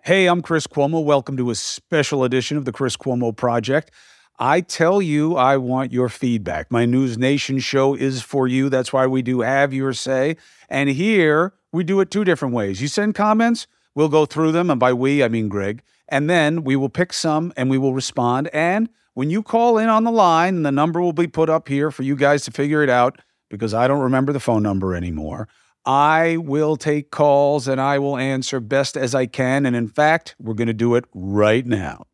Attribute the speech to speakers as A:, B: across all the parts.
A: Hey, I'm Chris Cuomo. Welcome to a special edition of the Chris Cuomo Project. I tell you, I want your feedback. My News Nation show is for you. That's why we do Have Your Say. And here, we do it two different ways. You send comments, we'll go through them. And by we, I mean Greg. And then we will pick some and we will respond. And when you call in on the line, the number will be put up here for you guys to figure it out because I don't remember the phone number anymore. I will take calls and I will answer best as I can. And in fact, we're going to do it right now.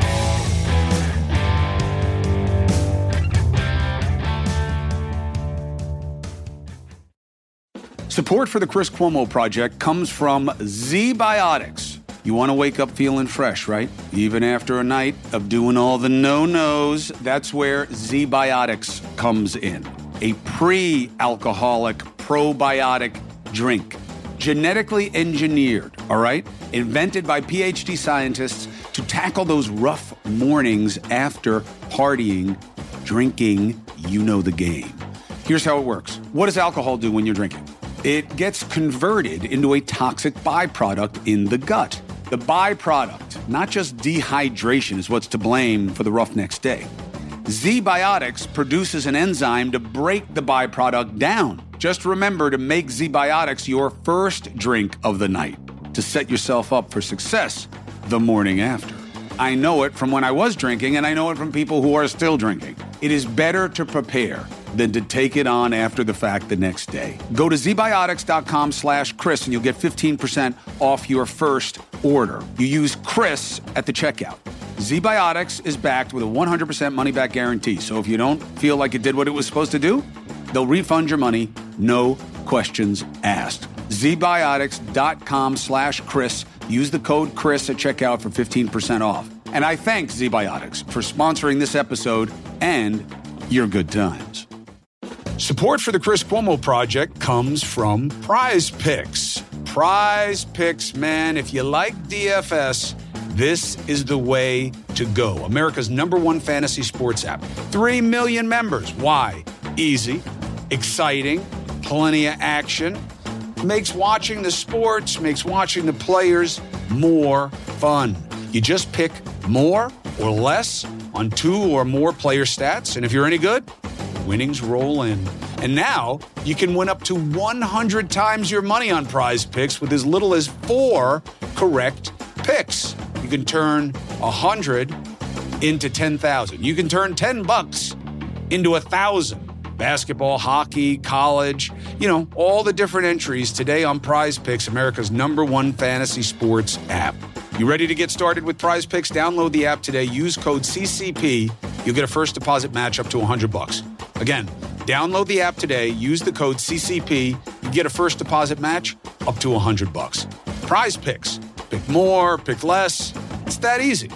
A: Support for the Chris Cuomo Project comes from ZBiotics. You want to wake up feeling fresh, right? Even after a night of doing all the no-nos, that's where ZBiotics comes in. A pre-alcoholic probiotic drink. Genetically engineered, all right? Invented by PhD scientists to tackle those rough mornings after partying, drinking, you know the game. Here's how it works. What does alcohol do when you're drinking? It gets converted into a toxic byproduct in the gut. The byproduct, not just dehydration, is what's to blame for the rough next day. ZBiotics produces an enzyme to break the byproduct down. Just remember to make ZBiotics your first drink of the night to set yourself up for success the morning after. I know it from when I was drinking, and I know it from people who are still drinking. It is better to prepare than to take it on after the fact the next day. Go to zbiotics.com/Chris and you'll get 15% off your first order. You use Chris at the checkout. ZBiotics is backed with a 100% money-back guarantee. So if you don't feel like it did what it was supposed to do, they'll refund your money, no questions asked. zbiotics.com/Chris. Use the code Chris at checkout for 15% off. And I thank ZBiotics for sponsoring this episode and your good times. Support for the Chris Cuomo Project comes from Prize Picks. Prize Picks, man, if you like DFS, this is the way to go. America's #1 fantasy sports app. 3 million members. Why? Easy, exciting, plenty of action. Makes watching the sports, makes watching the players more fun. You just pick more or less on 2 or more player stats, and if you're any good, winnings roll in. And now you can win up to 100 times your money on Prize Picks with as little as 4 correct picks. You can turn 100 into 10,000. You can turn $10 into 1,000. Basketball, hockey, college, all the different entries today on Prize Picks, America's #1 fantasy sports app. You ready to get started with Prize Picks? Download the app today. Use code CCP. You'll get a first deposit match up to $100. Again, download the app today. Use the code CCP. You get a first deposit match up to $100. Prize Picks. Pick more, pick less. It's that easy.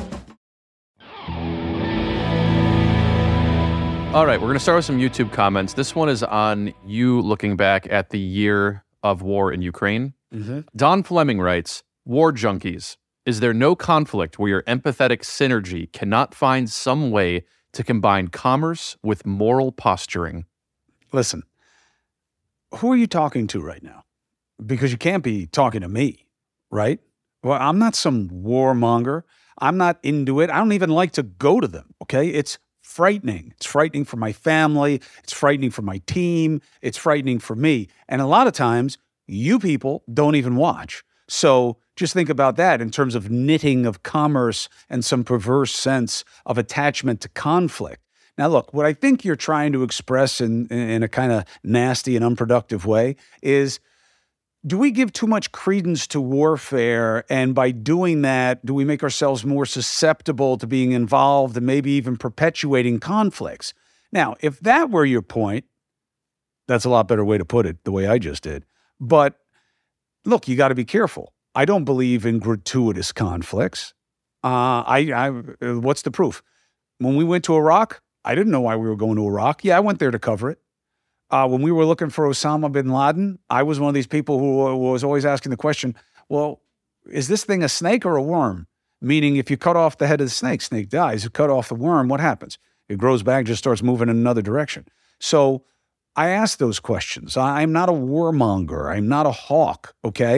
B: All right, we're going to start with some YouTube comments. This one is on you looking back at the year of war in Ukraine.
A: Mm-hmm.
B: Don Fleming writes, War junkies, is there no conflict where your empathetic synergy cannot find some way to combine commerce with moral posturing?
A: Listen, who are you talking to right now? Because you can't be talking to me, right? Well, I'm not some warmonger. I'm not into it. I don't even like to go to them, okay? It's frightening. It's frightening for my family. It's frightening for my team. It's frightening for me. And a lot of times, you people don't even watch. So just think about that in terms of knitting of commerce and some perverse sense of attachment to conflict. Now, look, what I think you're trying to express in a kind of nasty and unproductive way is, do we give too much credence to warfare? And by doing that, do we make ourselves more susceptible to being involved and maybe even perpetuating conflicts? Now, if that were your point, that's a lot better way to put it, the way I just did. But look, you got to be careful. I don't believe in gratuitous conflicts. What's the proof? When we went to Iraq, I didn't know why we were going to Iraq. Yeah, I went there to cover it. When we were looking for Osama bin Laden, I was one of these people who was always asking the question, well, is this thing a snake or a worm? Meaning if you cut off the head of the snake, snake dies. You cut off the worm, what happens? It grows back, just starts moving in another direction. So I ask those questions. I'm not a warmonger. I'm not a hawk, okay?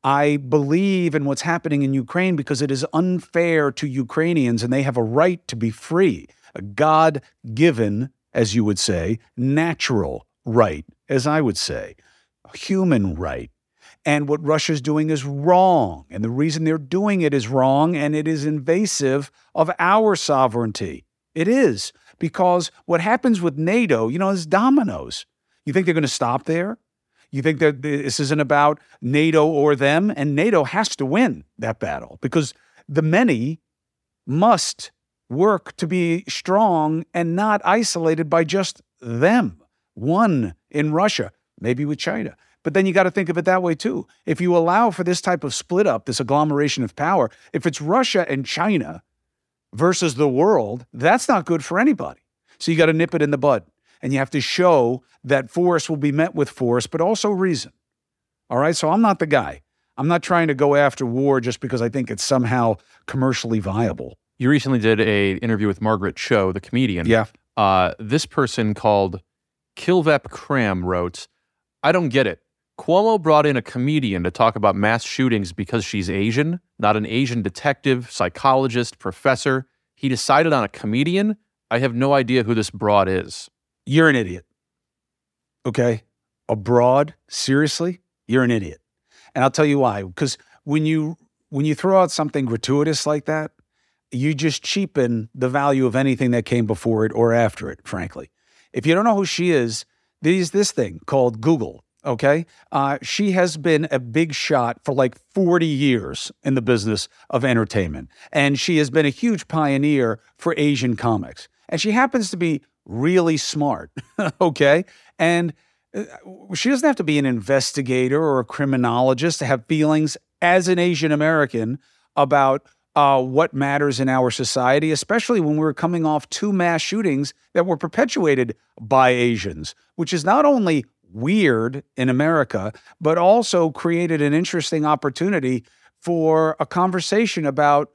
A: I believe in what's happening in Ukraine because it is unfair to Ukrainians and they have a right to be free, a God-given, as you would say, natural right, as I would say, a human right. And what Russia's doing is wrong. And the reason they're doing it is wrong, and it is invasive of our sovereignty. It is, because what happens with NATO, is dominoes. You think they're going to stop there? You think that this isn't about NATO or them? And NATO has to win that battle because the many must work to be strong and not isolated by just them. One in Russia, maybe with China. But then you got to think of it that way too. If you allow for this type of split up, this agglomeration of power, if it's Russia and China versus the world, that's not good for anybody. So you got to nip it in the bud. And you have to show that force will be met with force, but also reason. All right? So I'm not the guy. I'm not trying to go after war just because I think it's somehow commercially viable.
B: You recently did an interview with Margaret Cho, the comedian.
A: Yeah.
B: This person called Kilvep Cram wrote, I don't get it. Cuomo brought in a comedian to talk about mass shootings because she's Asian, not an Asian detective, psychologist, professor. He decided on a comedian? I have no idea who this broad is.
A: You're an idiot. Okay? Abroad, seriously, you're an idiot. And I'll tell you why. Because when you throw out something gratuitous like that, you just cheapen the value of anything that came before it or after it, frankly. If you don't know who she is, there's this thing called Google, okay? She has been a big shot for like 40 years in the business of entertainment. And she has been a huge pioneer for Asian comics. And she happens to be really smart, okay? And she doesn't have to be an investigator or a criminologist to have feelings as an Asian American about what matters in our society, especially when we're coming off 2 mass shootings that were perpetuated by Asians, which is not only weird in America, but also created an interesting opportunity for a conversation about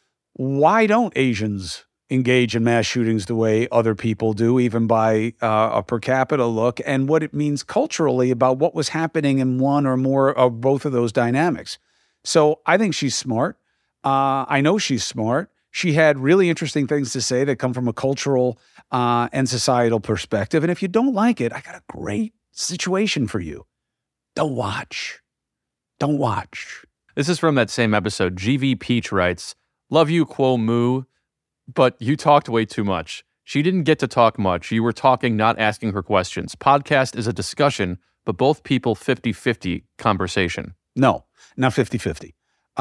A: why don't Asians engage in mass shootings the way other people do, even by a per capita look, and what it means culturally about what was happening in one or more of both of those dynamics. So I think she's smart. I know she's smart. She had really interesting things to say that come from a cultural and societal perspective. And if you don't like it, I got a great situation for you. Don't watch. Don't watch.
B: This is from that same episode. GV Peach writes, love you, Quo Moo, but you talked way too much. She didn't get to talk much. You were talking, not asking her questions. Podcast is a discussion, but both people 50-50 conversation.
A: No, not 50-50.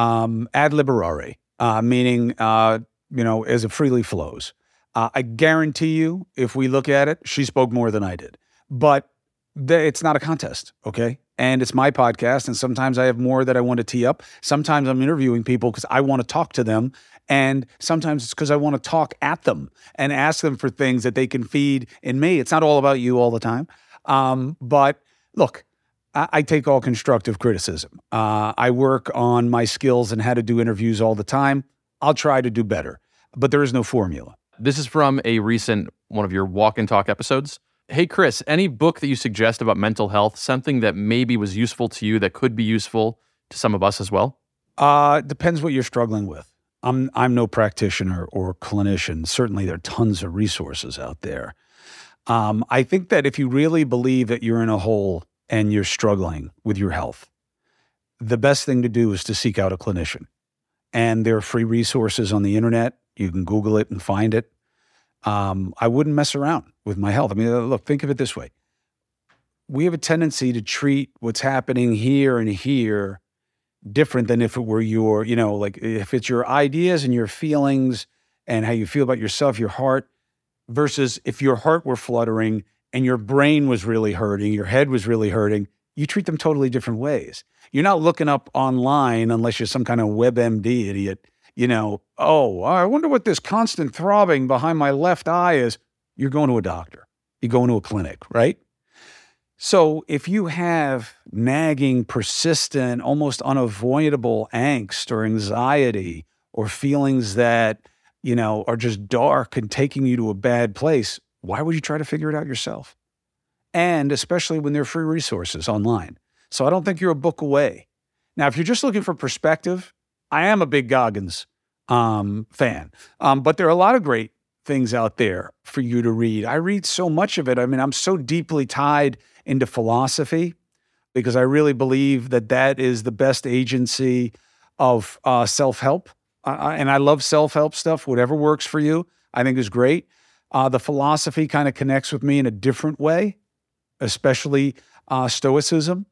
A: Ad liberare, meaning, as it freely flows. I guarantee you, if we look at it, she spoke more than I did. But it's not a contest, okay? And it's my podcast, and sometimes I have more that I want to tee up. Sometimes I'm interviewing people because I want to talk to them, and sometimes it's because I want to talk at them and ask them for things that they can feed in me. It's not all about you all the time. But look, I take all constructive criticism. I work on my skills and how to do interviews all the time. I'll try to do better, but there is no formula.
B: This is from a recent one of your Walk and Talk episodes. Hey, Chris, any book that you suggest about mental health, something that maybe was useful to you that could be useful to some of us as well?
A: Depends what you're struggling with. I'm no practitioner or clinician. Certainly there are tons of resources out there. I think that if you really believe that you're in a hole and you're struggling with your health, the best thing to do is to seek out a clinician. And there are free resources on the internet. You can Google it and find it. I wouldn't mess around with my health. I mean, look, think of it this way. We have a tendency to treat what's happening here and here different than if it were your, like if it's your ideas and your feelings and how you feel about yourself, your heart, versus if your heart were fluttering and your brain was really hurting, your head was really hurting, you treat them totally different ways. You're not looking up online unless you're some kind of WebMD idiot, oh, I wonder what this constant throbbing behind my left eye is. You're going to a doctor. You're going to a clinic, right? So if you have nagging, persistent, almost unavoidable angst or anxiety or feelings that, are just dark and taking you to a bad place, why would you try to figure it out yourself? And especially when there are free resources online. So I don't think you're a book away. Now, if you're just looking for perspective, I am a big Goggins fan. But there are a lot of great things out there for you to read. I read so much of it. I mean, I'm so deeply tied into philosophy because I really believe that that is the best agency of self-help. And I love self-help stuff. Whatever works for you, I think is great. The philosophy kind of connects with me in a different way, especially Stoicism.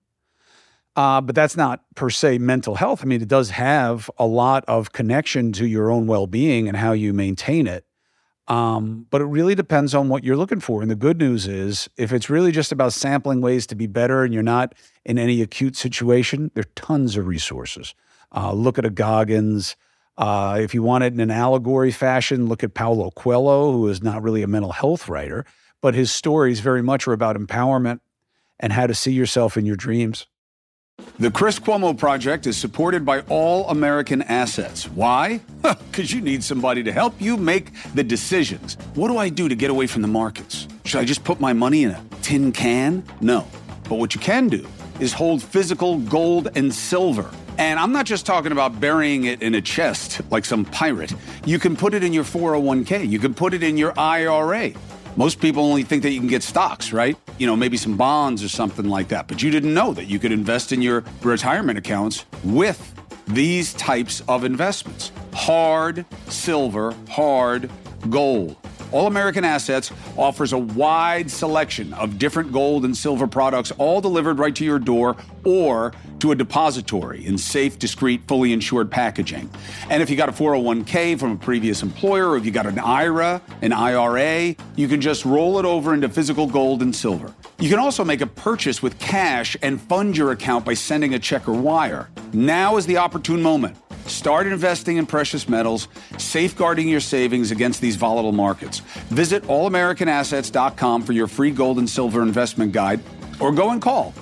A: But that's not per se mental health. I mean, it does have a lot of connection to your own well-being and how you maintain it. But it really depends on what you're looking for. And the good news is, if it's really just about sampling ways to be better and you're not in any acute situation, there are tons of resources. Look at a Goggins. If you want it in an allegory fashion, look at Paulo Coelho, who is not really a mental health writer, but his stories very much are about empowerment and how to see yourself in your dreams.
C: The Chris Cuomo Project is supported by All American Assets. Why? Because you need somebody to help you make the decisions. What do I do to get away from the markets? Should I just put my money in a tin can? No. But what you can do is hold physical gold and silver. And I'm not just talking about burying it in a chest like some pirate. You can put it in your 401k. You can put it in your IRA. Most people only think that you can get stocks, right? You know, maybe some bonds or something like that. But you didn't know that you could invest in your retirement accounts with these types of investments. Hard silver, hard gold. All American Assets offers a wide selection of different gold and silver products, all delivered right to your door or to a depository in safe, discreet, fully insured packaging. And if you got a 401k from a previous employer, or if you got an IRA, an IRA, you can just roll it over into physical gold and silver. You can also make a purchase with cash and fund your account by sending a check or wire. Now is the opportune moment. Start investing in precious metals, safeguarding your savings against these volatile markets. Visit allamericanassets.com for your free gold and silver investment guide, or go and call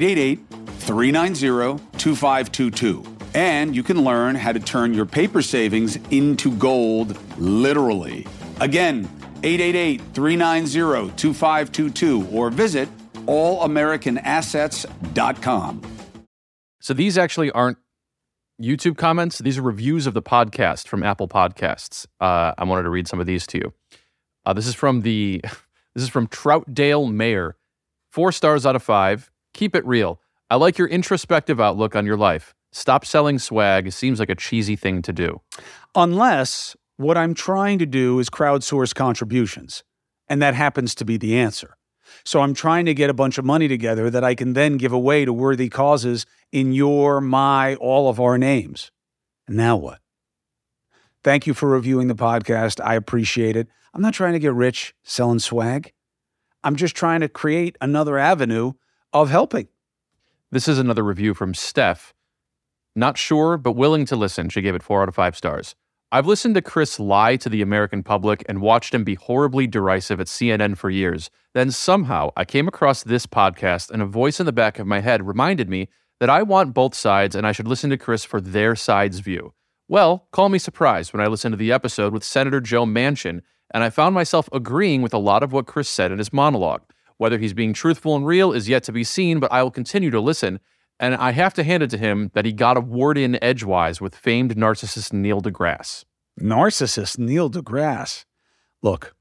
C: 888-390-2522. And you can learn how to turn your paper savings into gold, literally. Again, 888-390-2522, or visit allamericanassets.com.
B: So these actually aren't YouTube comments. These are reviews of the podcast from Apple Podcasts. I wanted to read some of these to you. This is from Troutdale Mayer. 4 stars out of 5. Keep it real. I like your introspective outlook on your life. Stop selling swag. It seems like a cheesy thing to do.
A: Unless what I'm trying to do is crowdsource contributions, and that happens to be the answer. So I'm trying to get a bunch of money together that I can then give away to worthy causes in your, my, all of our names. And now what? Thank you for reviewing the podcast. I appreciate it. I'm not trying to get rich selling swag. I'm just trying to create another avenue of helping.
B: This is another review from Steph. Not sure, but willing to listen. She gave it 4 out of 5 stars. I've listened to Chris lie to the American public and watched him be horribly derisive at CNN for years. Then somehow I came across this podcast, and a voice in the back of my head reminded me that I want both sides and I should listen to Chris for their side's view. Well, call me surprised when I listened to the episode with Senator Joe Manchin, and I found myself agreeing with a lot of what Chris said in his monologue. Whether he's being truthful and real is yet to be seen, but I will continue to listen. And I have to hand it to him that he got a word in edgewise with famed narcissist Neil deGrasse.
A: Narcissist Neil deGrasse. Look,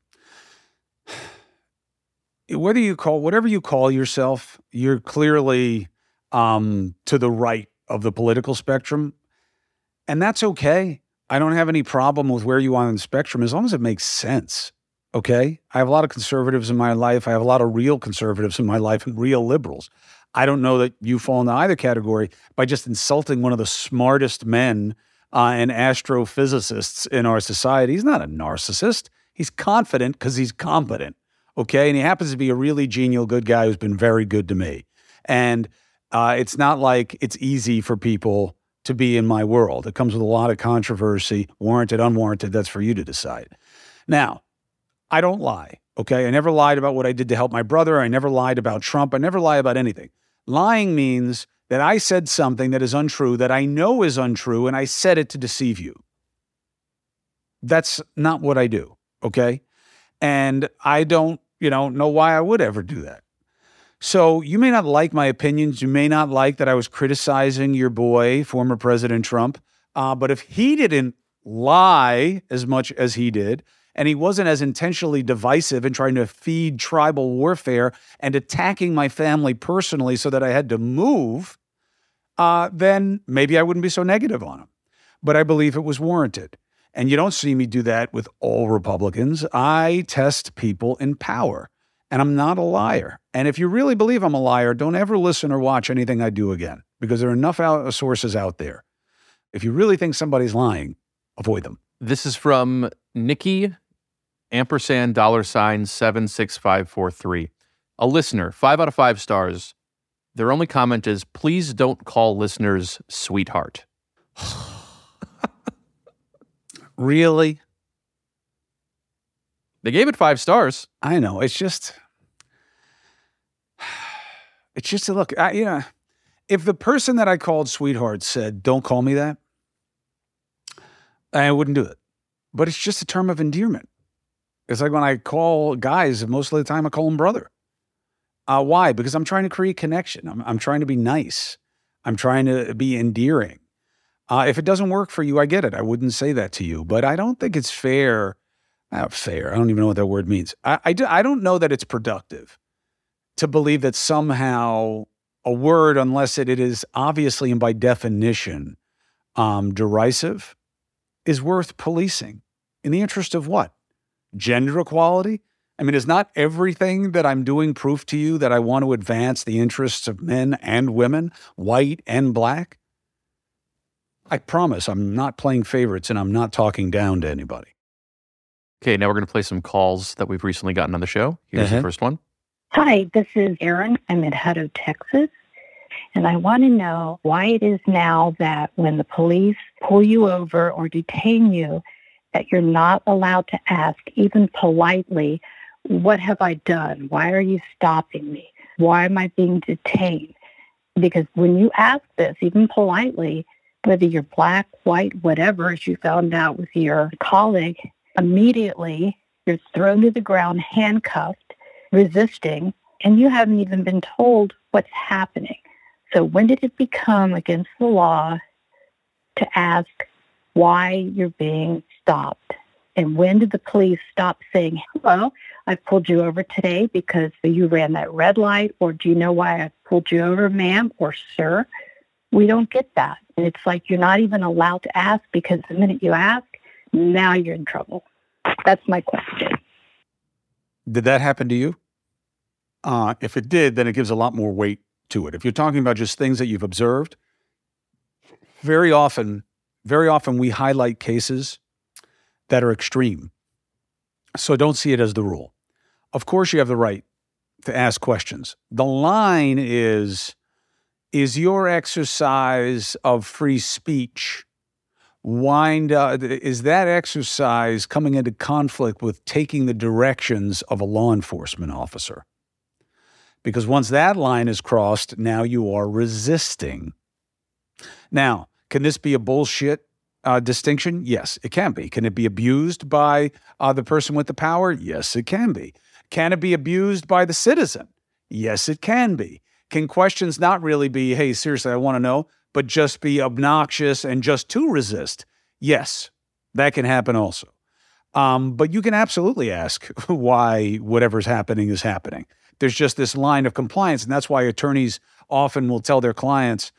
A: whatever you call yourself, you're clearly to the right of the political spectrum. And that's okay. I don't have any problem with where you are on the spectrum as long as it makes sense. Okay? I have a lot of conservatives in my life. I have a lot of real conservatives in my life and real liberals. I don't know that you fall into either category by just insulting one of the smartest men and astrophysicists in our society. He's not a narcissist. He's confident because he's competent, okay? And he happens to be a really genial, good guy who's been very good to me. And it's not like it's easy for people to be in my world. It comes with a lot of controversy, warranted, unwarranted. That's for you to decide. Now, I don't lie, okay? I never lied about what I did to help my brother. I never lied about Trump. I never lie about anything. Lying means that I said something that is untrue, that I know is untrue, and I said it to deceive you. That's not what I do, okay? And I don't, know why I would ever do that.
C: So you may not like my opinions. You may not like that I was criticizing your boy, former President Trump. But if he didn't lie as much as he did, and he wasn't as intentionally divisive in trying to feed tribal warfare and attacking my family personally so that I had to move, then maybe I wouldn't be so negative on him. But I believe it was warranted. And you don't see me do that with all Republicans. I test people in power, and I'm not a liar. And if you really believe I'm a liar, don't ever listen or watch anything I do again, because there are enough sources out there. If you really think somebody's lying, avoid them.
B: This is from Nikki $76543. A listener, 5 out of 5 stars. Their only comment is, please don't call listeners sweetheart.
C: Really?
B: They gave it 5 stars.
C: I know. It's just look, if the person that I called sweetheart said, don't call me that, I wouldn't do it. But it's just a term of endearment. It's like when I call guys, most of the time I call them brother. Why? Because I'm trying to create connection. I'm trying to be nice. I'm trying to be endearing. If it doesn't work for you, I get it. I wouldn't say that to you. But I don't think it's fair. Fair. I don't even know what that word means. I don't know that it's productive to believe that somehow a word, unless it is obviously and by definition derisive, is worth policing. In the interest of what? Gender equality? I mean, is not everything that I'm doing proof to you that I want to advance the interests of men and women, white and black? I promise I'm not playing favorites and I'm not talking down to anybody.
B: Okay, now we're going to play some calls that we've recently gotten on the show. Here's the first one.
D: Hi, this is Erin. I'm in Hutto, Texas. And I want to know why it is now that when the police pull you over or detain you, that you're not allowed to ask, even politely, what have I done? Why are you stopping me? Why am I being detained? Because when you ask this, even politely, whether you're black, white, whatever, as you found out with your colleague, immediately you're thrown to the ground, handcuffed, resisting, and you haven't even been told what's happening. So when did it become against the law to ask why you're being stopped? And when did the police stop saying, hello, I pulled you over today because you ran that red light, or do you know why I pulled you over, ma'am or sir? We don't get that. And it's like you're not even allowed to ask, because the minute you ask, now you're in trouble. That's my question.
C: Did that happen to you? If it did, then it gives a lot more weight to it. If you're talking about just things that you've observed, very often we highlight cases that are extreme. So don't see it as the rule. Of course, you have the right to ask questions. The line is your exercise of free speech is that exercise coming into conflict with taking the directions of a law enforcement officer? Because once that line is crossed, now you are resisting. Now, can this be a bullshit distinction? Yes, it can be. Can it be abused by the person with the power? Yes, it can be. Can it be abused by the citizen? Yes, it can be. Can questions not really be, hey, seriously, I want to know, but just be obnoxious and just to resist? Yes, that can happen also. But you can absolutely ask why whatever's happening is happening. There's just this line of compliance, and that's why attorneys often will tell their clients,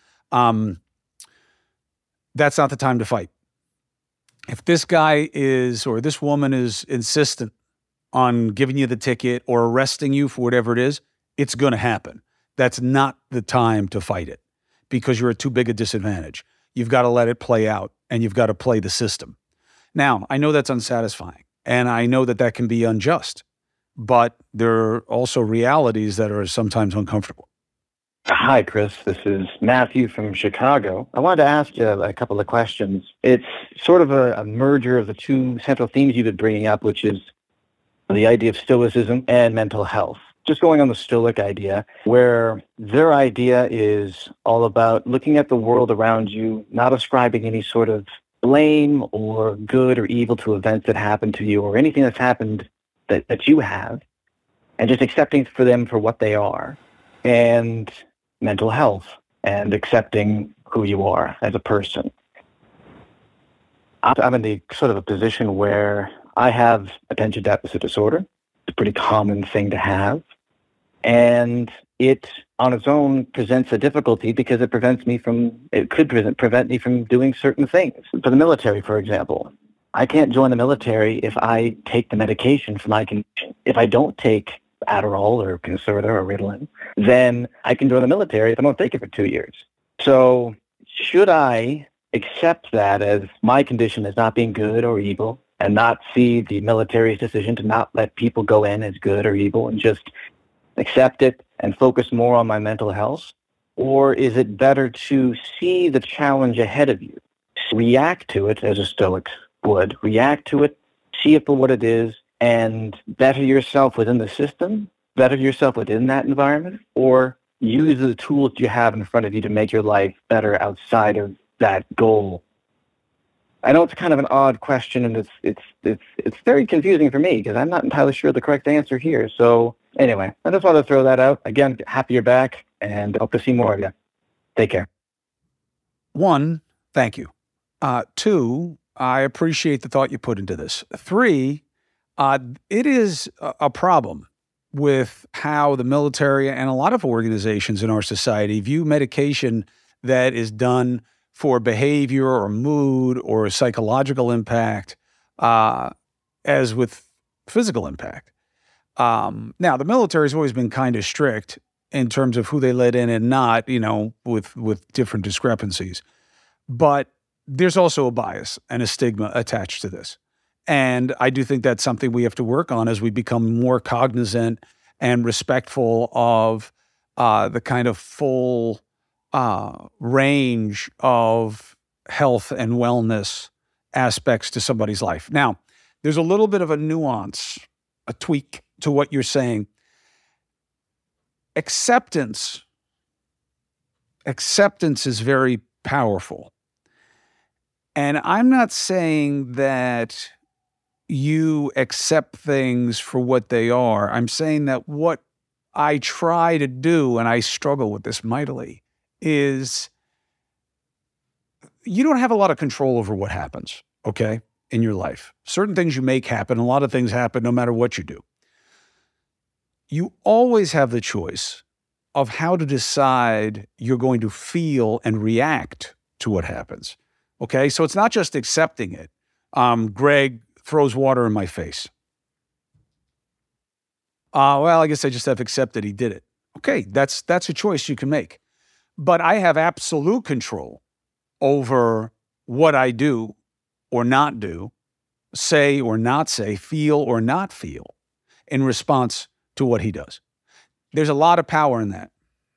C: that's not the time to fight. If this guy is, or this woman is insistent on giving you the ticket or arresting you for whatever it is, it's going to happen. That's not the time to fight it, because you're at too big a disadvantage. You've got to let it play out, and you've got to play the system. Now, I know that's unsatisfying, and I know that that can be unjust, but there are also realities that are sometimes uncomfortable.
E: Hi, Chris. This is Matthew from Chicago. I wanted to ask you a couple of questions. It's sort of a merger of the two central themes you've been bringing up, which is the idea of stoicism and mental health. Just going on the Stoic idea, where their idea is all about looking at the world around you, not ascribing any sort of blame or good or evil to events that happen to you or anything that's happened that you have, and just accepting for them for what they are. and mental health and accepting who you are as a person. I'm in the sort of a position where I have attention deficit disorder. It's a pretty common thing to have. And it on its own presents a difficulty because it could prevent me from doing certain things. For the military, for example, I can't join the military if I take the medication for my condition. If I don't take Adderall or Concerta or Ritalin, then I can join the military if I don't take it for 2 years. So should I accept that as my condition as not being good or evil and not see the military's decision to not let people go in as good or evil and just accept it and focus more on my mental health? Or is it better to see the challenge ahead of you, react to it as a Stoic would, react to it, see it for what it is, and better yourself within the system, better yourself within that environment, or use the tools you have in front of you to make your life better outside of that goal? I know it's kind of an odd question, and it's very confusing for me because I'm not entirely sure the correct answer here. So anyway, I just wanted to throw that out. Again, happy you're back, and hope to see more of you. Take care.
C: 1, thank you. 2, I appreciate the thought you put into this. 3, it is a problem with how the military and a lot of organizations in our society view medication that is done for behavior or mood or psychological impact, as with physical impact. Now, the military has always been kind of strict in terms of who they let in and not, with different discrepancies. But there's also a bias and a stigma attached to this. And I do think that's something we have to work on as we become more cognizant and respectful of the kind of full range of health and wellness aspects to somebody's life. Now, there's a little bit of a nuance, a tweak to what you're saying. Acceptance is very powerful. And I'm not saying that you accept things for what they are. I'm saying that what I try to do, and I struggle with this mightily, is you don't have a lot of control over what happens, okay, in your life. Certain things you make happen, a lot of things happen no matter what you do. You always have the choice of how to decide you're going to feel and react to what happens, okay? So it's not just accepting it. Greg throws water in my face. Well, I guess I just have accepted he did it. Okay, that's a choice you can make. But I have absolute control over what I do or not do, say or not say, feel or not feel in response to what he does. There's a lot of power in that.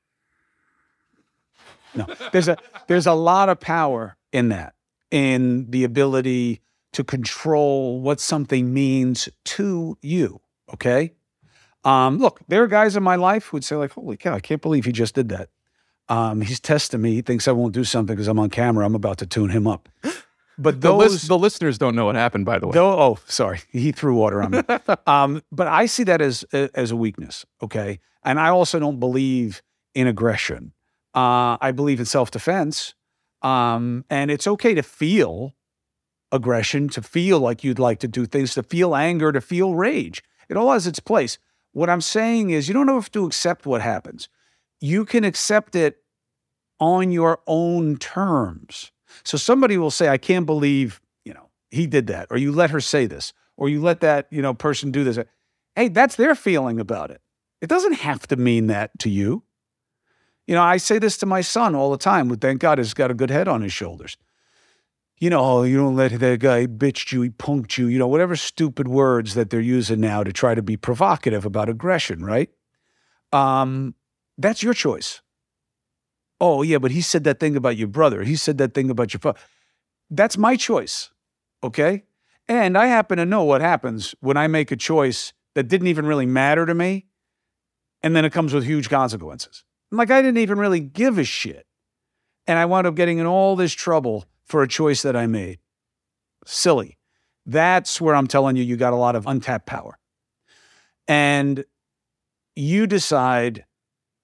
C: No, there's a lot of power in that, in the ability to control what something means to you, okay? Look, there are guys in my life who would say like, holy cow, I can't believe he just did that. He's testing me. He thinks I won't do something because I'm on camera. I'm about to tune him up. But the
B: listeners don't know what happened, by the way.
C: Sorry. He threw water on me. But I see that as a weakness, okay? And I also don't believe in aggression. I believe in self-defense. And it's okay to feel aggression, to feel like you'd like to do things, to feel anger, to feel rage. It all has its place. What I'm saying is you don't have to accept what happens. You can accept it on your own terms. So somebody will say, I can't believe, he did that, or you let her say this, or you let that, person do this. Hey, that's their feeling about it. It doesn't have to mean that to you. I say this to my son all the time, who thank God has got a good head on his shoulders. You don't let that guy bitched you, he punked you, whatever stupid words that they're using now to try to be provocative about aggression, right? That's your choice. Oh, yeah, but he said that thing about your brother. He said that thing about your father. That's my choice, okay? And I happen to know what happens when I make a choice that didn't even really matter to me, and then it comes with huge consequences. I didn't even really give a shit. And I wound up getting in all this trouble for a choice that I made. Silly. That's where I'm telling you got a lot of untapped power. And you decide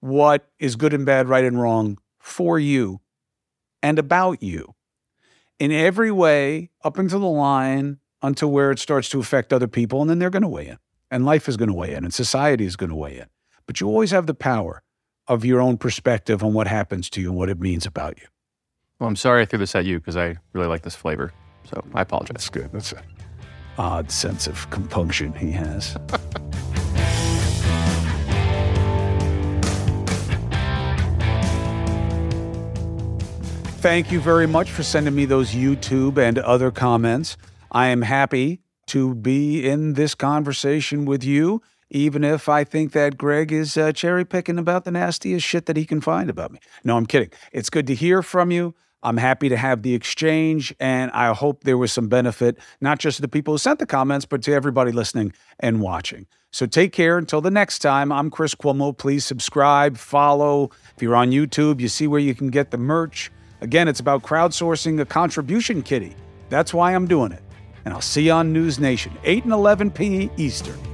C: what is good and bad, right and wrong for you and about you in every way up until the line until where it starts to affect other people. And then they're going to weigh in, and life is going to weigh in, and society is going to weigh in. But you always have the power of your own perspective on what happens to you and what it means about you.
B: Well, I'm sorry I threw this at you because I really like this flavor. So I apologize.
C: That's good. That's an odd sense of compunction he has. Thank you very much for sending me those YouTube and other comments. I am happy to be in this conversation with you, even if I think that Greg is cherry picking about the nastiest shit that he can find about me. No, I'm kidding. It's good to hear from you. I'm happy to have the exchange, and I hope there was some benefit, not just to the people who sent the comments, but to everybody listening and watching. So take care until the next time. I'm Chris Cuomo. Please subscribe, follow. If you're on YouTube, you see where you can get the merch. Again, it's about crowdsourcing a contribution kitty. That's why I'm doing it. And I'll see you on News Nation, 8 and 11 p. Eastern.